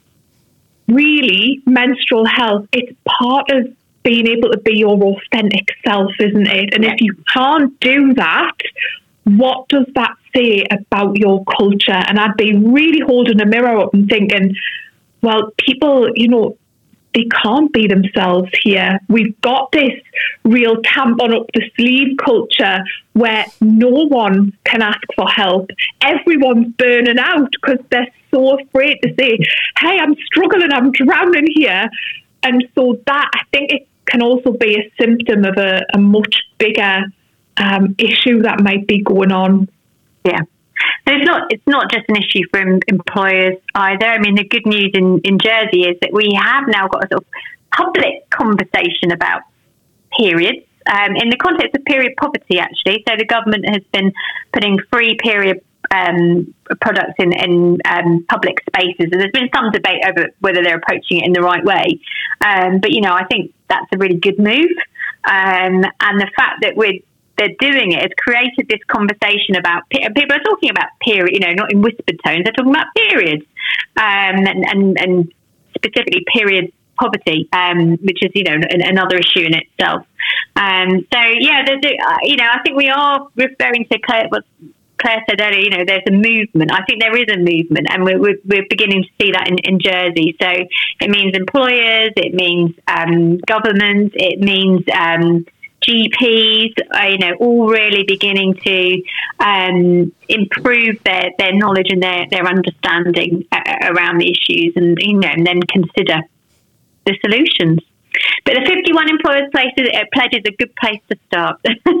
Really, menstrual health, it's part of being able to be your authentic self, isn't it? And if you can't do that, what does that say about your culture? And I'd be really holding a mirror up and thinking, well, people, you know, they can't be themselves here. We've got this real tampon up the sleeve culture where no one can ask for help. Everyone's burning out because they're so afraid to say, hey, I'm struggling, I'm drowning here. And so that, I think it can also be a symptom of a, a much bigger um, issue that might be going on. Yeah. And it's not it's not just an issue for em- employers either. I mean, the good news in, in Jersey is that we have now got a sort of public conversation about periods um, in the context of period poverty, actually. So the government has been putting free period um, products in, in um, public spaces. And there's been some debate over whether they're approaching it in the right way. Um, but, you know, I think that's a really good move. Um, and the fact that we're they're doing it has created this conversation about, people are talking about period, you know, not in whispered tones, they're talking about periods, um, and, and, and specifically period poverty, um, which is, you know, an, another issue in itself. Um, so, yeah, there's a, uh, you know, I think we are referring to Claire, what Claire said earlier, you know, there's a movement. I think there is a movement, and we're, we're, we're beginning to see that in, in Jersey. So it means employers, it means um, governments, it means um, G Ps, uh, you know, all really beginning to um, improve their, their knowledge and their, their understanding uh, around the issues, and, you know, and then consider the solutions. But the fifty-one employers places uh, pledge is a good place to start.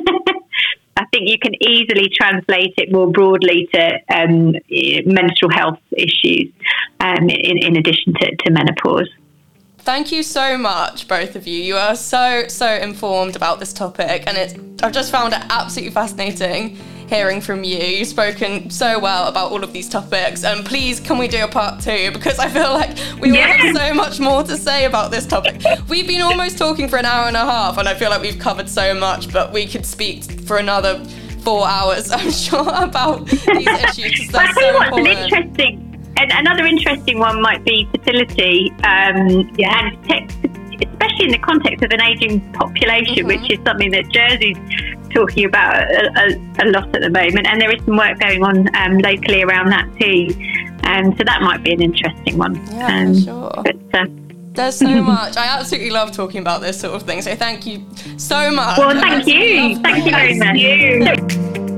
I think you can easily translate it more broadly to um, menstrual health issues um, in, in addition to, to menopause. Thank you so much, both of you. You are so, so informed about this topic, and it's, I've just found it absolutely fascinating hearing from you. You've spoken so well about all of these topics, and please, can we do a part two? Because I feel like we all yeah. have so much more to say about this topic. We've been almost talking for an hour and a half, and I feel like we've covered so much, but we could speak for another four hours, I'm sure, about these issues. Well, I tell you what's an interesting... And another interesting one might be fertility, um, yeah. and te- especially in the context of an ageing population, mm-hmm. which is something that Jersey's talking about a, a, a lot at the moment. And there is some work going on um, locally around that too. Um, so that might be an interesting one. Yeah, um, for sure. But, uh, There's so much. I absolutely love talking about this sort of thing. So thank you so much. Well, thank you. Thank you very much. You.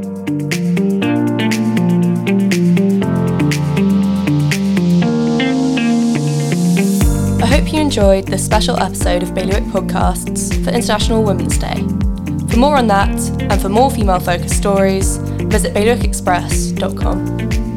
I hope you enjoyed this special episode of Bailiwick Podcasts for International Women's Day. For more on that, and for more female-focused stories, visit bailiwick express dot com.